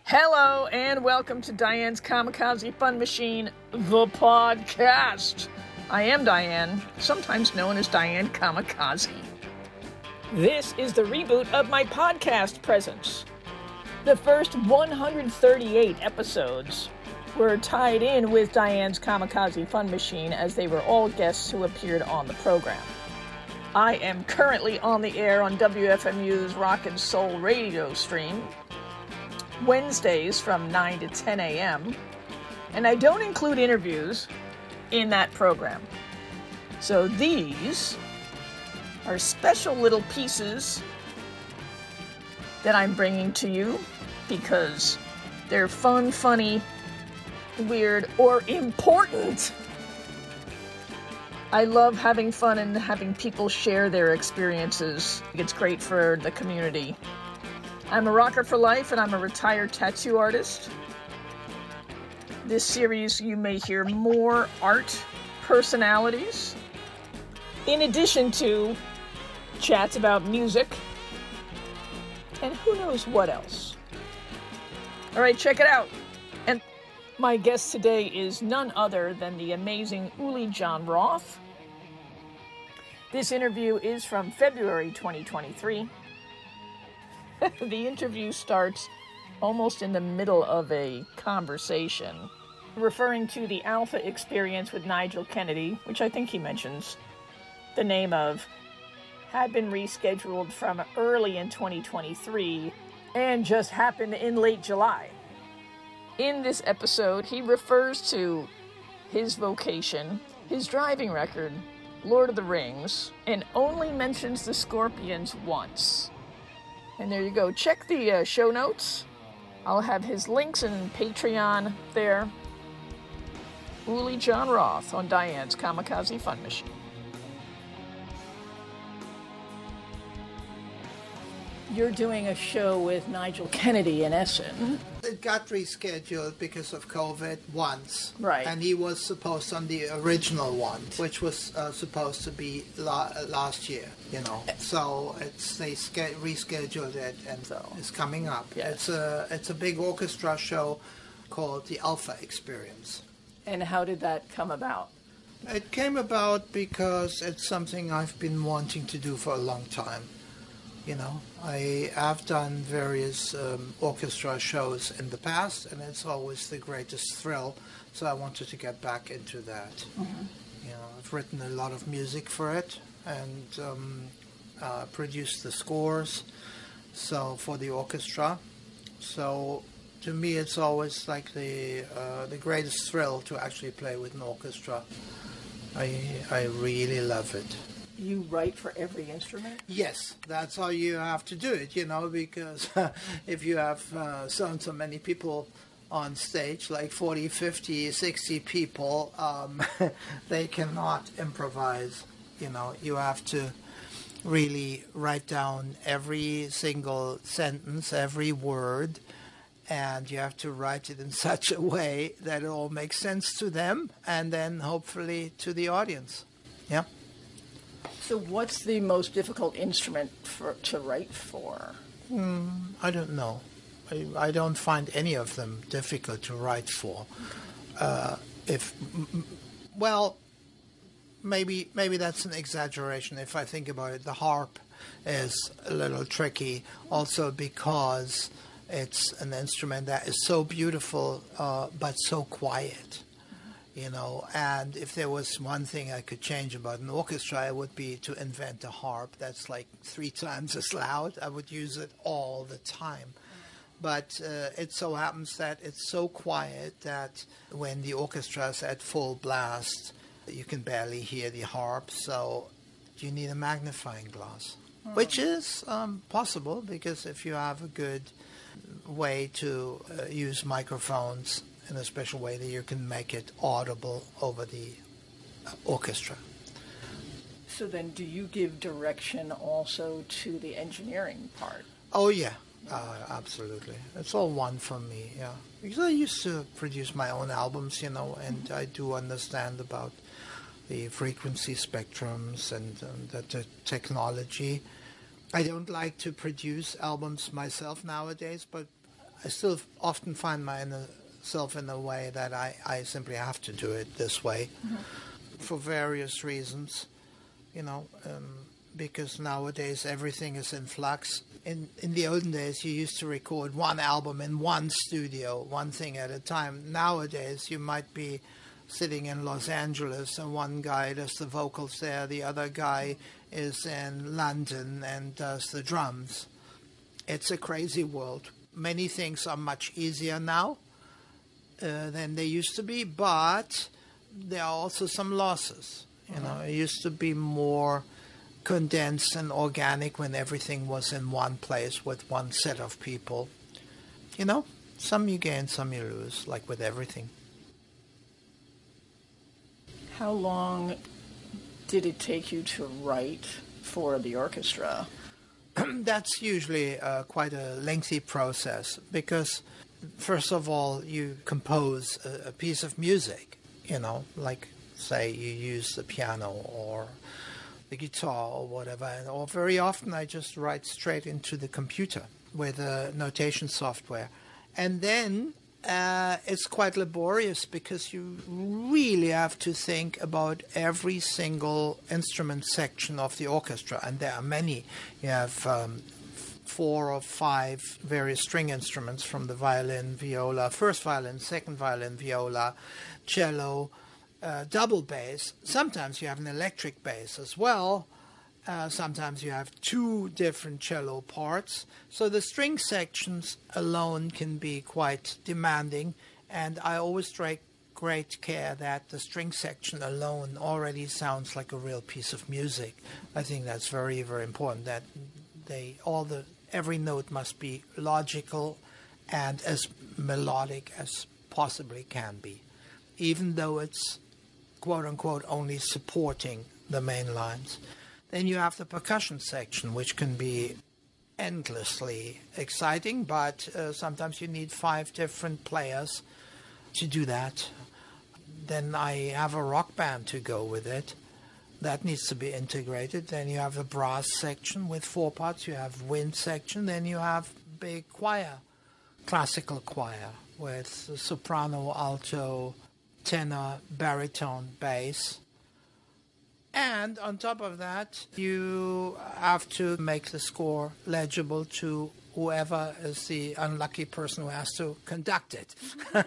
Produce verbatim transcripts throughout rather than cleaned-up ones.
Hello and welcome to Diane's Kamikaze Fun Machine, the podcast. I am Diane, sometimes known as Diane Kamikaze. This is the reboot of my podcast presence. The first one hundred thirty-eight episodes were tied in with Diane's Kamikaze Fun Machine as they were all guests who appeared on the program. I am currently on the air on W F M U's Rock and Soul radio stream, Wednesdays from nine to ten a.m., and I don't include interviews in that program. So these are special little pieces that I'm bringing to you because they're fun, funny, weird, or important. I love having fun and having people share their experiences. It's great for the community. I'm a rocker for life, and I'm a retired tattoo artist. This series, you may hear more art personalities, in addition to chats about music, and who knows what else. All right, check it out. And my guest today is none other than the amazing Uli Jon Roth. This interview is from February twenty twenty-three. The interview starts almost in the middle of a conversation, referring to the Alpha experience with Nigel Kennedy, which I think he mentions the name of, had been rescheduled from early in twenty twenty-three and just happened in late July. In this episode, he refers to his vocation, his driving record, Lord of the Rings, and only mentions the Scorpions once. And there you go. Check the uh, show notes. I'll have his links and Patreon there. Uli Jon Roth on Diane's Kamikaze Fun Machine. You're doing a show with Nigel Kennedy in Essen. It got rescheduled because of COVID once. Right. And he was supposed on the original one, which was uh, supposed to be la- last year, you know. So it's they ske- rescheduled it, and So. it's coming up. Yes. It's a it's a big orchestra show called the Alpha Experience. And how did that come about? It came about because it's something I've been wanting to do for a long time. You know, I have done various um, orchestra shows in the past, and it's always the greatest thrill. So I wanted to get back into that. Mm-hmm. You know, I've written a lot of music for it and um, uh, produced the scores. So for the orchestra, so to me, it's always like the uh, the greatest thrill to actually play with an orchestra. I I really love it. You write for every instrument? Yes, that's how you have to do it, you know, because if you have uh, so and so many people on stage, like forty, fifty, sixty people, um, they cannot improvise, you know. You have to really write down every single sentence, every word, and you have to write it in such a way that it all makes sense to them and then hopefully to the audience. Yeah. So what's the most difficult instrument for, to write for? Mm, I don't know. I, I don't find any of them difficult to write for. Uh, if well, maybe maybe that's an exaggeration. If I think about it, the harp is a little tricky, also because it's an instrument that is so beautiful uh, but so quiet. You know, and if there was one thing I could change about an orchestra, it would be to invent a harp that's like three times as loud. I would use it all the time. But uh, it so happens that it's so quiet that when the orchestra is at full blast, you can barely hear the harp. So you need a magnifying glass, oh. which is um, possible because if you have a good way to uh, use microphones in a special way, that you can make it audible over the uh, orchestra. So then do you give direction also to the engineering part? Oh, yeah, uh, absolutely. It's all one for me, yeah. Because I used to produce my own albums, you know, and I do understand about the frequency spectrums and um, the, the technology. I don't like to produce albums myself nowadays, but I still often find myself in a way that I, I simply have to do it this way mm-hmm. for various reasons, you know, um, because nowadays everything is in flux. In in the olden days, you used to record one album in one studio, one thing at a time. Nowadays, you might be sitting in Los Angeles, and one guy does the vocals there, the other guy is in London and does the drums. It's a crazy world. Many things are much easier now uh, than they used to be, but there are also some losses. You know, it used to be more condensed and organic when everything was in one place with one set of people. You know, some you gain, some you lose, like with everything. How long did it take you to write for the orchestra? That's usually uh, quite a lengthy process because, first of all, you compose a, a piece of music, you know, like, say, you use the piano or the guitar or whatever. And, or very often I just write straight into the computer with a notation software. And then uh, it's quite laborious because you really have to think about every single instrument section of the orchestra. And there are many. You have um, four or five various string instruments from the violin, viola, first violin, second violin, viola, cello, uh, double bass. Sometimes you have an electric bass as well. Uh, sometimes you have two different cello parts. So the string sections alone can be quite demanding, and I always take great care that the string section alone already sounds like a real piece of music. I think that's very, very important, that they all the every note must be logical and as melodic as possibly can be, even though it's quote-unquote only supporting the main lines. Then you have the percussion section, which can be endlessly exciting, but uh, sometimes you need five different players to do that. Then I have a rock band to go with it. That needs to be integrated. Then you have the brass section with four parts. You have wind section. Then you have big choir, classical choir with soprano, alto, tenor, baritone, bass. And on top of that, you have to make the score legible to whoever is the unlucky person who has to conduct it.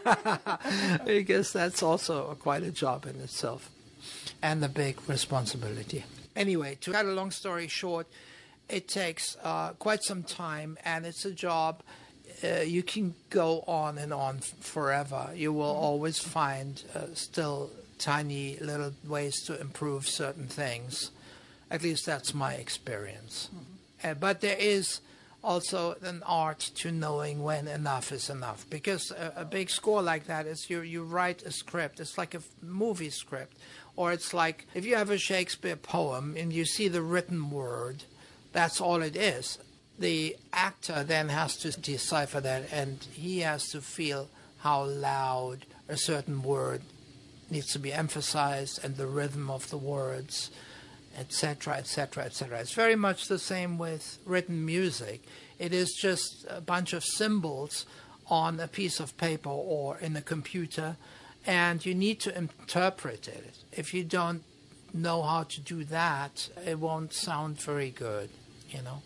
Because that's also quite a job in itself and a big responsibility. Anyway, to cut a long story short, it takes uh, quite some time, and it's a job uh, you can go on and on forever. You will always find uh, still tiny little ways to improve certain things. At least that's my experience. Mm-hmm. Uh, but there is also an art to knowing when enough is enough, because a, a big score like that is you you write a script. It's like a movie script, or it's like if you have a Shakespeare poem and you see the written word, that's all it is. The actor then has to decipher that, and he has to feel how loud a certain word needs to be emphasized and the rhythm of the words, et cetera, et cetera, et cetera. It's very much the same with written music. It is just a bunch of symbols on a piece of paper or in a computer, and you need to interpret it. If you don't know how to do that, it won't sound very good, you know.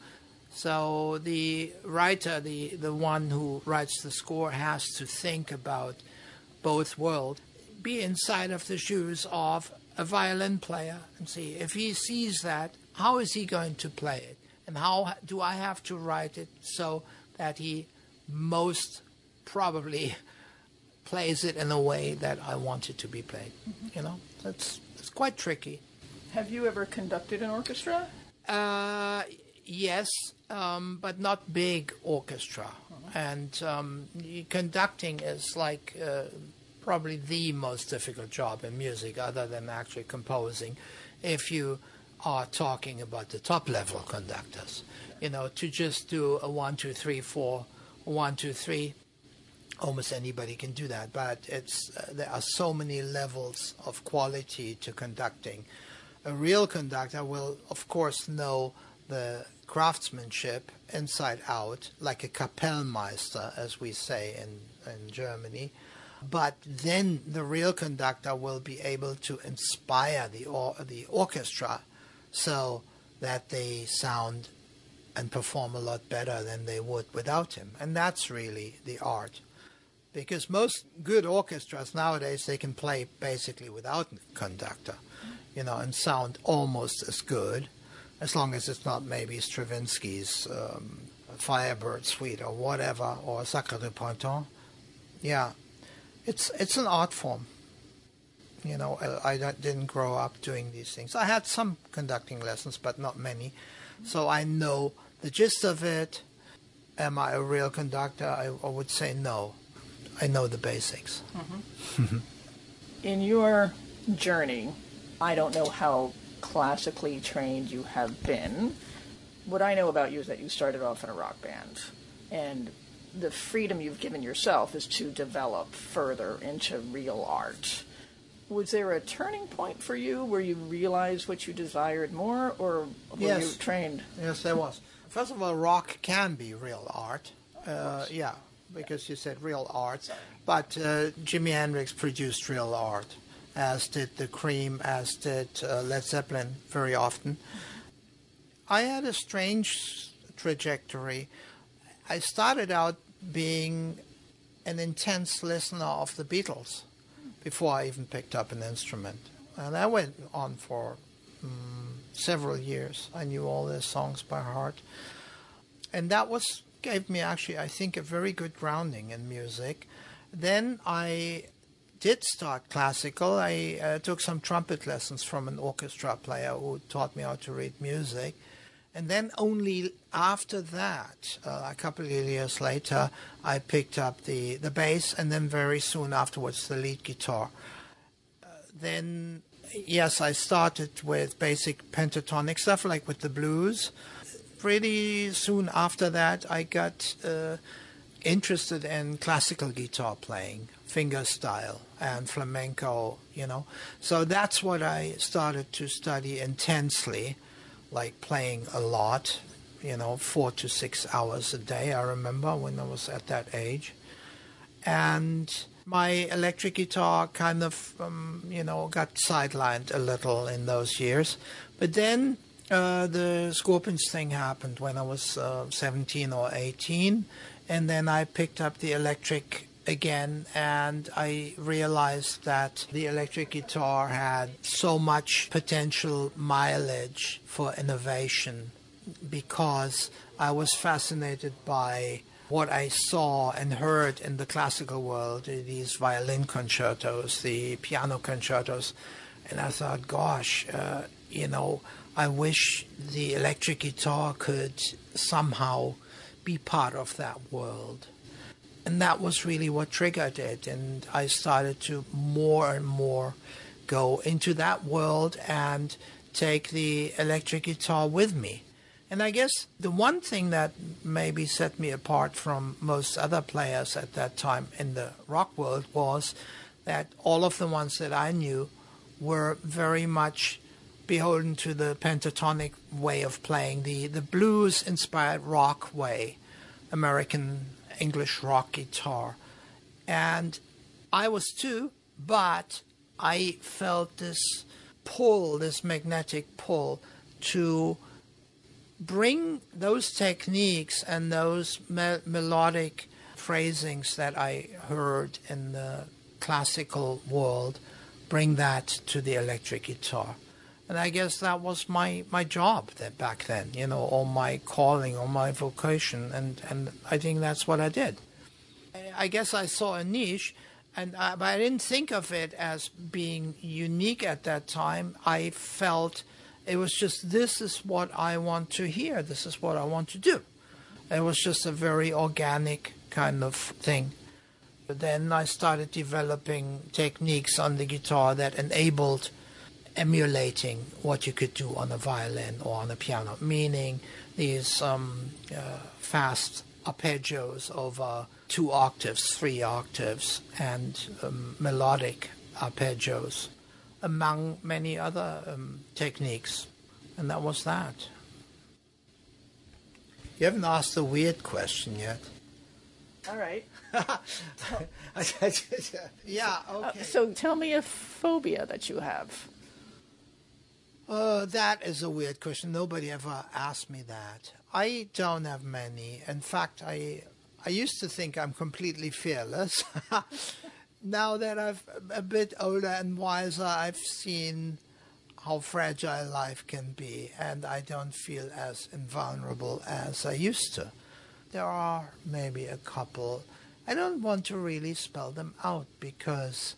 So the writer, the, the one who writes the score, has to think about both worlds, be inside of the shoes of a violin player and see if he sees that, how is he going to play it? And how do I have to write it so that he most probably plays it in a way that I want it to be played? Mm-hmm. You know, that's it's quite tricky. Have you ever conducted an orchestra? Uh, yes, um, but not big orchestra. Uh-huh. And um, conducting is like Uh, probably the most difficult job in music, other than actually composing, if you are talking about the top-level conductors. You know, to just do a one, two, three, four, one, two, three, almost anybody can do that, but it's uh, there are so many levels of quality to conducting. A real conductor will, of course, know the craftsmanship inside out, like a Kapellmeister, as we say in, in Germany. But then the real conductor will be able to inspire the or, the orchestra so that they sound and perform a lot better than they would without him. And that's really the art. Because most good orchestras nowadays, they can play basically without a conductor, you know, and sound almost as good, as long as it's not maybe Stravinsky's um, Firebird Suite or whatever, or Sacre du Printemps. Yeah, it's it's an art form. You know, I, I didn't grow up doing these things. I had some conducting lessons, but not many. So I know the gist of it. Am I a real conductor? I, I would say no. I know the basics. Mm-hmm. In your journey, I don't know how classically trained you have been. What I know about you is that you started off in a rock band, and the freedom you've given yourself is to develop further into real art. Was there a turning point for you where you realized what you desired more, or were yes. you trained? Yes, there was. First of all, rock can be real art. Uh, yeah, because you said real art. Sorry. But uh, Jimi Hendrix produced real art, as did The Cream, as did uh, Led Zeppelin very often. I had a strange trajectory. I started out being an intense listener of the Beatles before I even picked up an instrument. And that went on for um, several years. I knew all their songs by heart. And that was gave me actually, I think, a very good grounding in music. Then I did start classical. I uh, took some trumpet lessons from an orchestra player who taught me how to read music. And then only after that, uh, a couple of years later, I picked up the, the bass, and then very soon afterwards the lead guitar. Uh, then, yes, I started with basic pentatonic stuff, like with the blues. Pretty soon after that, I got uh, interested in classical guitar playing, fingerstyle, and flamenco, you know. So that's what I started to study intensely, like playing a lot, you know, four to six hours a day, I remember, when I was at that age. And my electric guitar kind of, um, you know, got sidelined a little in those years. But then uh, the Scorpions thing happened when I was uh, seventeen or eighteen, and then I picked up the electric again, and I realized that the electric guitar had so much potential mileage for innovation, because I was fascinated by what I saw and heard in the classical world, these violin concertos, the piano concertos, and I thought, gosh, uh, you know, I wish the electric guitar could somehow be part of that world. And that was really what triggered it. And I started to more and more go into that world and take the electric guitar with me. And I guess the one thing that maybe set me apart from most other players at that time in the rock world was that all of the ones that I knew were very much beholden to the pentatonic way of playing, the, the blues-inspired rock way, American English rock guitar. And I was too, but I felt this pull, this magnetic pull, to bring those techniques and those me- melodic phrasings that I heard in the classical world, bring that to the electric guitar. And I guess that was my, my job that back then, you know, or my calling or my vocation, and, and I think that's what I did. I guess I saw a niche, and I, but I didn't think of it as being unique at that time. I felt it was just, this is what I want to hear, this is what I want to do. It was just a very organic kind of thing. But then I started developing techniques on the guitar that enabled emulating what you could do on a violin or on a piano, meaning these um, uh, fast arpeggios over two octaves, three octaves, and um, melodic arpeggios, among many other um, techniques. And that was that. You haven't asked a weird question yet. All right. Yeah, Uh, okay. so tell me a phobia that you have. Uh, that is a weird question. Nobody ever asked me that. I don't have many. In fact, I I used to think I'm completely fearless. Now that I've a bit older and wiser, I've seen how fragile life can be, and I don't feel as invulnerable as I used to. There are maybe a couple. I don't want to really spell them out because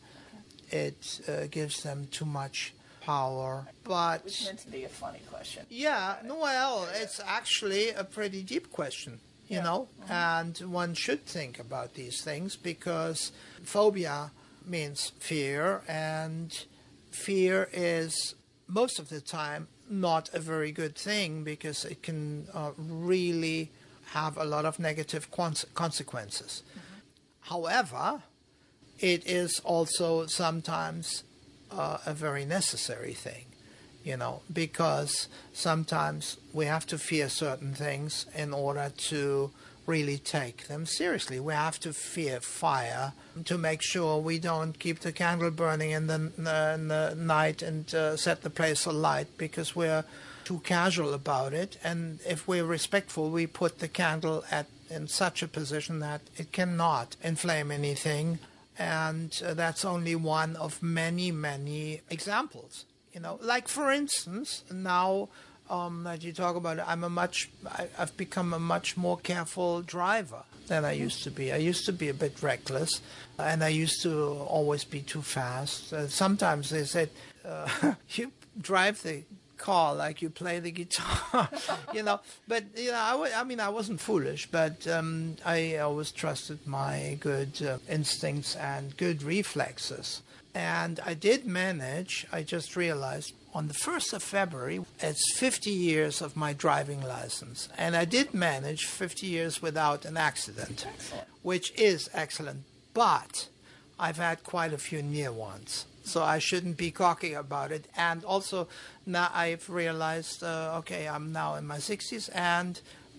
it uh, gives them too much power. But It was meant to be a funny question. yeah, no, well, it's actually a pretty deep question, you Yeah. know, and one should think about these things because phobia means fear, and fear is most of the time not a very good thing because it can uh, really have a lot of negative cons- consequences. However, it is also sometimes uh, a very necessary thing, you know, because sometimes we have to fear certain things in order to really take them seriously. We have to fear fire to make sure we don't keep the candle burning in the, in the night and uh, set the place alight because we're too casual about it. And if we're respectful, we put the candle at in such a position that it cannot inflame anything. And uh, that's only one of many, many examples. You know, like for instance, now um, that you talk about it, I'm a much, I, I've become a much more careful driver than I used to be. I used to be a bit reckless, and I used to always be too fast. Uh, sometimes they said, uh, "You drive the car like you play the guitar," you know. But you know, I, w- I mean, I wasn't foolish, but um, I always trusted my good uh, instincts and good reflexes. And I did manage, I just realized, on the first of February, it's fifty years of my driving license. And I did manage fifty years without an accident, Excellent. which is excellent. But I've had quite a few near ones. So I shouldn't be cocky about it. And also, now I've realized, uh, okay, I'm now in my sixties, and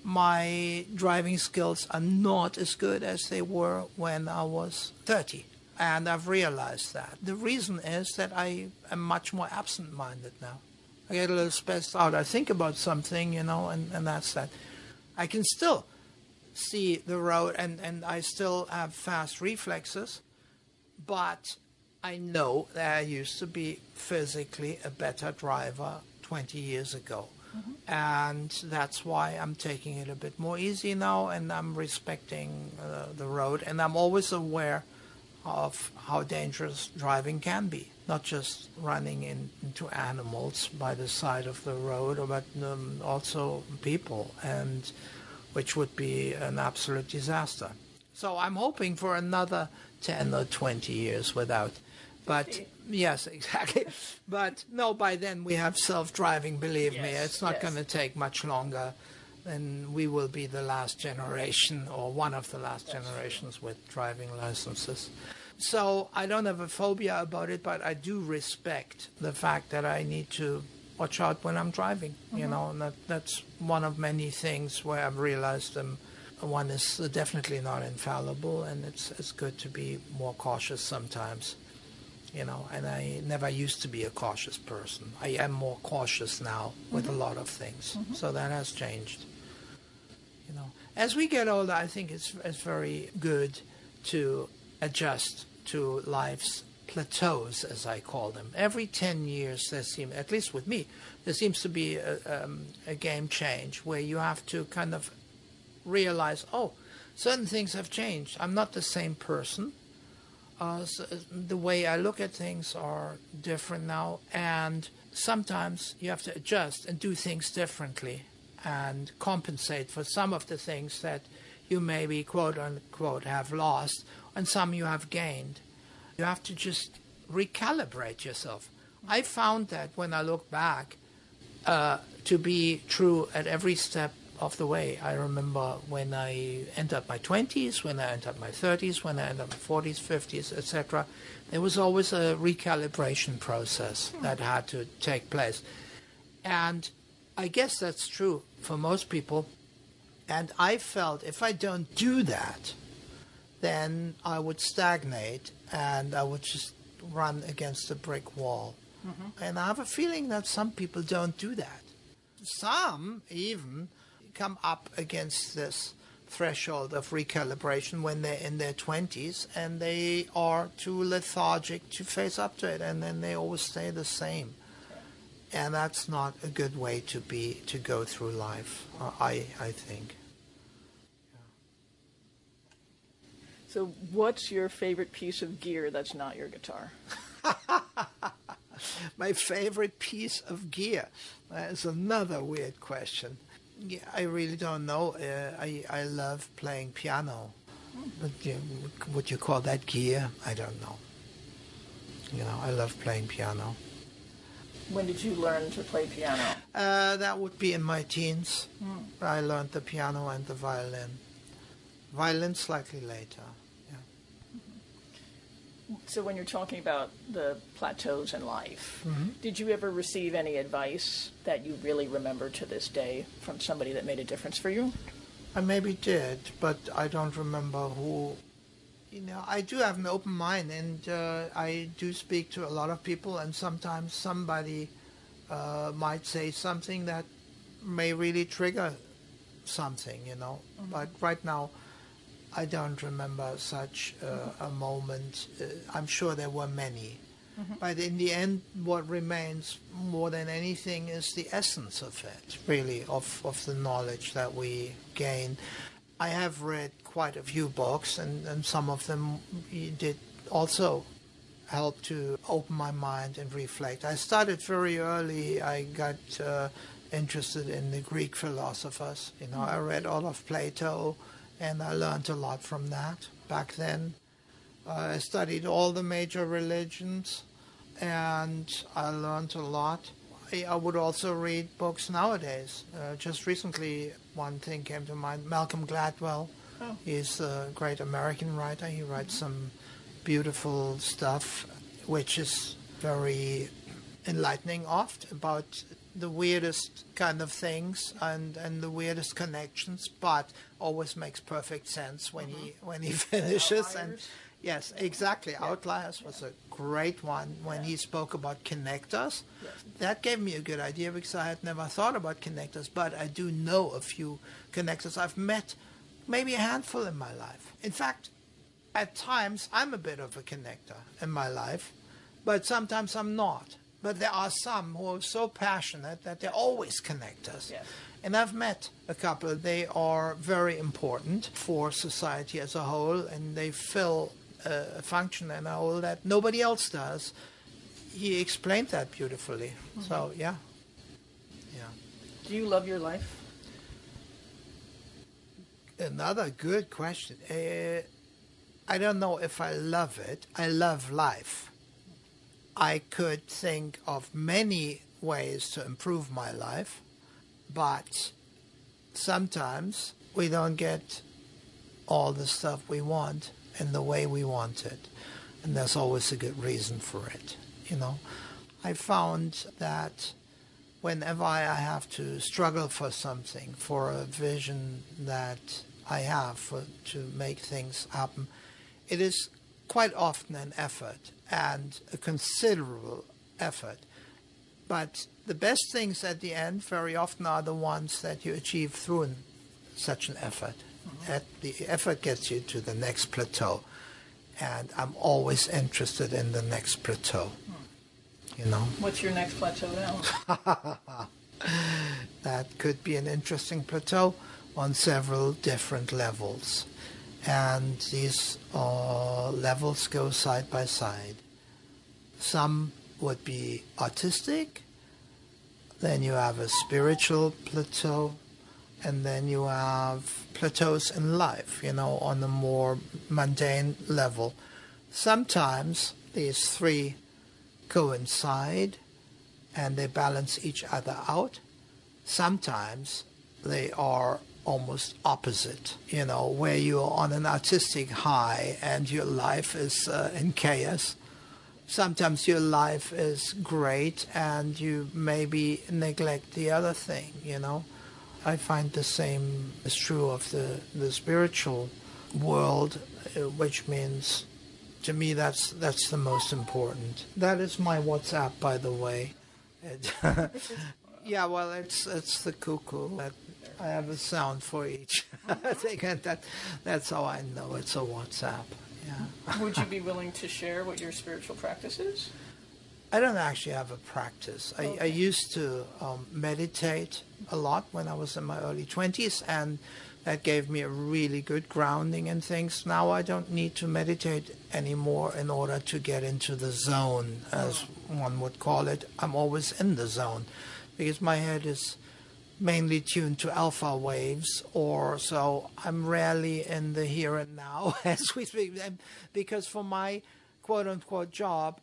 my driving skills are not as good as they were when I was thirty. And I've realized that. The reason is that I am much more absent-minded now. I get a little spaced out. I think about something, you know, and, and that's that. I can still see the road, and, and I still have fast reflexes, but I know that I used to be physically a better driver twenty years ago. Mm-hmm. And that's why I'm taking it a bit more easy now, and I'm respecting uh, the road, and I'm always aware of how dangerous driving can be, not just running in, into animals by the side of the road, but um, also people, and which would be an absolute disaster. So I'm hoping for another ten or twenty years without. But yes, exactly. But no, by then we have self-driving, believe Yes, me. It's not yes. going to take much longer. Then we will be the last generation, or one of the last That's generations true. With driving licenses. So I don't have a phobia about it, but I do respect the fact that I need to watch out when I'm driving. Mm-hmm. You know, and that, that's one of many things where I've realized um, one is definitely not infallible, and it's it's good to be more cautious sometimes. You know, and I never used to be a cautious person. I am more cautious now with mm-hmm. a lot of things. Mm-hmm. So that has changed. You know, as we get older, I think it's it's very good to adjust to life's plateaus, as I call them. Every ten years, there seems, at least with me, there seems to be a, um, a game change where you have to kind of realize, oh, certain things have changed. I'm not the same person. Uh, so the way I look at things are different now, and sometimes you have to adjust and do things differently and compensate for some of the things that you maybe, quote unquote, have lost, and some you have gained. You have to just recalibrate yourself. I found that when I look back, uh, to be true at every step of the way. I remember when I entered my twenties, when I entered my thirties, when I entered my forties, fifties, et cetera, there was always a recalibration process that had to take place. And I guess that's true for most people. And I felt if I don't do that, then I would stagnate and I would just run against a brick wall. Mm-hmm. And I have a feeling that some people don't do that. Some even come up against this threshold of recalibration when they're in their twenties and they are too lethargic to face up to it, and then they always stay the same. And that's not a good way to be to go through life, uh, I I think. Yeah. So what's your favorite piece of gear that's not your guitar? My favorite piece of gear? That's another weird question. Yeah, I really don't know. Uh, I, I love playing piano. Mm. But yeah, would you call that gear? I don't know. You know, I love playing piano. When did you learn to play piano? Uh, that would be in my teens. Mm. I learned the piano and the violin. Violin slightly later. Yeah. Mm-hmm. So when you're talking about the plateaus in life, mm-hmm. did you ever receive any advice that you really remember to this day from somebody that made a difference for you? I maybe did, but I don't remember who. You know, I do have an open mind, and uh, I do speak to a lot of people, and sometimes somebody uh, might say something that may really trigger something, you know. Mm-hmm. But right now, I don't remember such uh, mm-hmm. a moment. Uh, I'm sure there were many. Mm-hmm. But in the end, what remains more than anything is the essence of it, really, of, of the knowledge that we gain. I have read quite a few books, and, and some of them did also help to open my mind and reflect. I started very early. I got uh, interested in the Greek philosophers. You know, I read all of Plato, and I learned a lot from that back then. Uh, I studied all the major religions, and I learned a lot. I, I would also read books nowadays. Uh, just recently, one thing came to mind, Malcolm Gladwell. Oh. He's a great American writer. He writes mm-hmm. some beautiful stuff, which is very enlightening oft, about the weirdest kind of things and, and the weirdest connections, but always makes perfect sense when mm-hmm. he when he finishes. Outliers. And yes, exactly. Yeah. Outliers was a great one when yeah. he spoke about connectors. Yes. That gave me a good idea because I had never thought about connectors, but I do know a few connectors. I've met maybe a handful in my life. In fact, at times I'm a bit of a connector in my life, but sometimes I'm not. But there are some who are so passionate that they're always connectors. Yes. And I've met a couple. They are very important for society as a whole, and they fill a function in a whole that nobody else does. He explained that beautifully. Mm-hmm. So, yeah. Yeah. Do you love your life? Another good question. Uh, I don't know if I love it. I love life. I could think of many ways to improve my life, but sometimes we don't get all the stuff we want in the way we want it, and there's always a good reason for it. You know, I found that whenever I have to struggle for something, for a vision that I have for, to make things happen, it is quite often an effort, and a considerable effort. But the best things at the end very often are the ones that you achieve through an, such an effort. Mm-hmm. At the effort gets you to the next plateau. And I'm always interested in the next plateau. Mm. You know? What's your next plateau now? That could be an interesting plateau on several different levels. And these uh, levels go side by side. Some would be artistic, then you have a spiritual plateau, and then you have plateaus in life, you know, on a more mundane level. Sometimes these three coincide and they balance each other out. Sometimes they are almost opposite, you know, where you're on an artistic high and your life is uh, in chaos. Sometimes your life is great and you maybe neglect the other thing, you know. I find the same is true of the, the spiritual world, uh, which means to me that's that's the most important. That is my WhatsApp, by the way. It, yeah, well, it's it's the cuckoo. I have a sound for each. that that's how I know it's a WhatsApp. Yeah. Would you be willing to share what your spiritual practice is? I don't actually have a practice. I, Okay. I used to um, meditate a lot when I was in my early twenties, and that gave me a really good grounding in things. Now I don't need to meditate anymore in order to get into the zone, as one would call it. I'm always in the zone because my head is mainly tuned to alpha waves, or so I'm rarely in the here and now as we speak. And because for my quote-unquote job,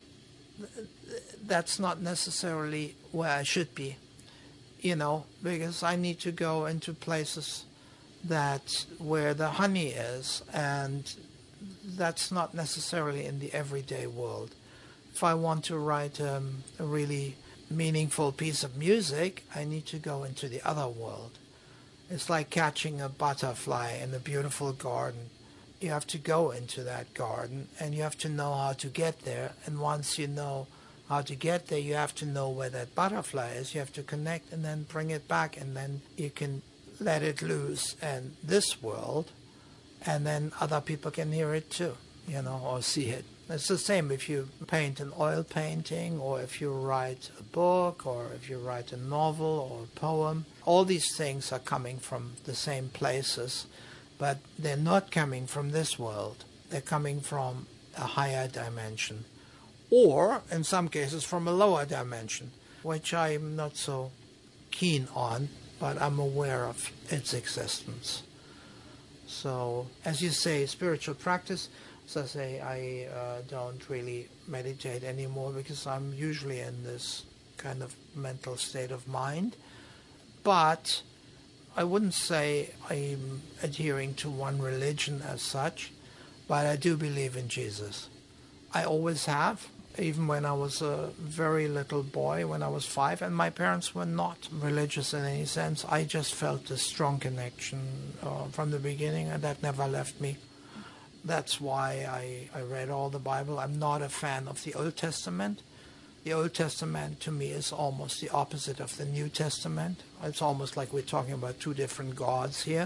that's not necessarily where I should be, you know, because I need to go into places that where the honey is, and that's not necessarily in the everyday world. If I want to write um, a really meaningful piece of music, I need to go into the other world. It's like catching a butterfly in a beautiful garden. You have to go into that garden, and you have to know how to get there. And once you know how to get there, you have to know where that butterfly is. You have to connect and then bring it back, and then you can let it loose in this world, and then other people can hear it too, you know, or see it. It's the same if you paint an oil painting, or if you write a book, or if you write a novel or a poem. All these things are coming from the same places, but they're not coming from this world. They're coming from a higher dimension, or in some cases from a lower dimension, which I'm not so keen on, but I'm aware of its existence. So, as you say, spiritual practice, as I say, I uh, don't really meditate anymore because I'm usually in this kind of mental state of mind. But I wouldn't say I'm adhering to one religion as such, but I do believe in Jesus. I always have, even when I was a very little boy, when I was five, and my parents were not religious in any sense. I just felt a strong connection uh, from the beginning, and that never left me. That's why I, I read all the Bible. I'm not a fan of the Old Testament. The Old Testament, to me, is almost the opposite of the New Testament. It's almost like we're talking about two different gods here.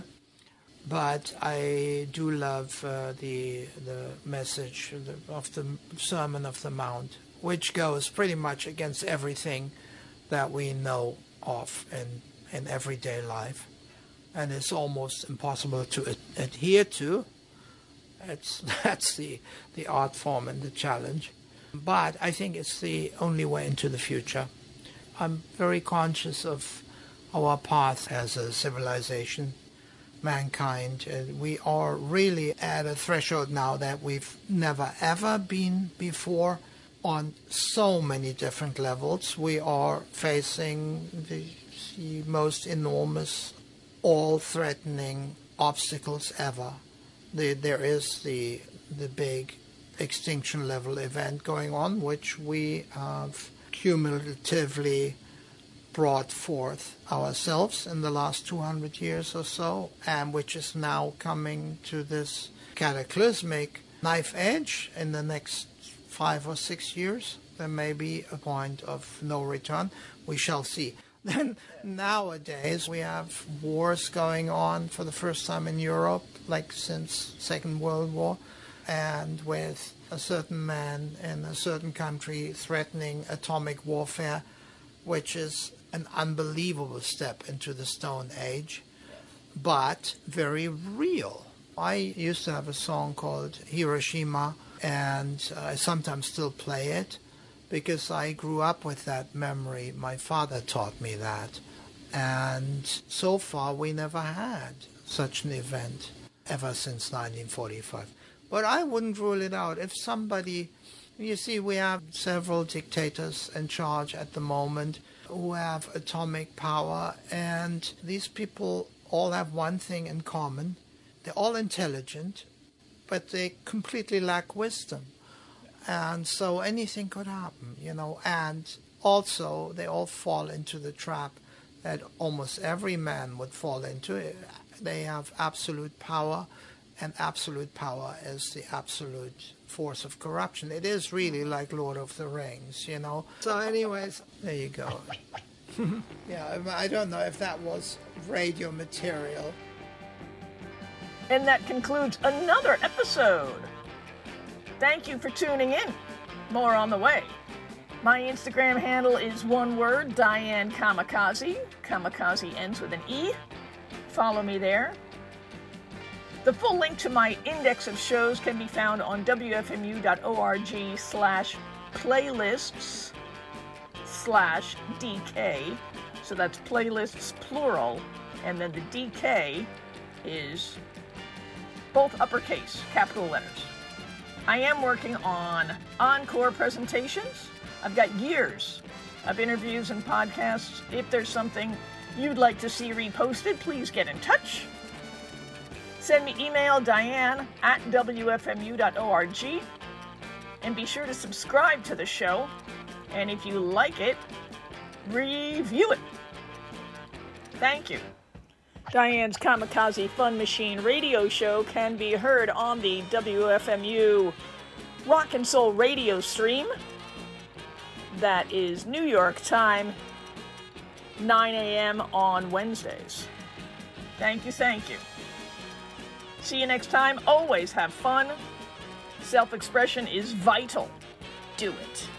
But I do love uh, the the message of the Sermon of the Mount, which goes pretty much against everything that we know of in, in everyday life. And it's almost impossible to ad- adhere to. It's, that's the, the art form and the challenge. But I think it's the only way into the future. I'm very conscious of our path as a civilization, mankind. Uh, we are really at a threshold now that we've never ever been before on so many different levels. We are facing the, the most enormous, all-threatening obstacles ever. The, there is the the big extinction level event going on, which we have cumulatively brought forth ourselves in the last two hundred years or so, and which is now coming to this cataclysmic knife edge in the next five or six years. There may be a point of no return. We shall see. Then nowadays we have wars going on for the first time in Europe, like since Second World War, and with a certain man in a certain country threatening atomic warfare, which is an unbelievable step into the Stone Age, but very real. I used to have a song called Hiroshima, and I sometimes still play it because I grew up with that memory. My father taught me that. And so far we never had such an event ever since nineteen forty-five. But I wouldn't rule it out. If somebody, you see, we have several dictators in charge at the moment who have atomic power, and these people all have one thing in common. They're all intelligent, but they completely lack wisdom. And so anything could happen, you know, and also they all fall into the trap that almost every man would fall into. They have absolute power, and absolute power is the absolute force of corruption. It is really like Lord of the Rings, you know. So anyways, there you go. Yeah, I don't know if that was radio material. And that concludes another episode. Thank you for tuning in. More on the way. My Instagram handle is one word, Diane Kamikaze. Kamikaze ends with an E. Follow me there. The full link to my index of shows can be found on W F M U dot org slash playlists slash D K. So that's playlists plural, and then the D K is both uppercase, capital letters. I am working on encore presentations. I've got years of interviews and podcasts. If there's something you'd like to see reposted, please get in touch. Send me email, Diane at W F M U dot org. And be sure to subscribe to the show. And if you like it, review it. Thank you. Diane's Kamikaze Fun Machine radio show can be heard on the W F M U Rock and Soul radio stream. That is New York time, nine a.m. on Wednesdays. Thank you, thank you. See you next time. Always have fun. Self-expression is vital. Do it.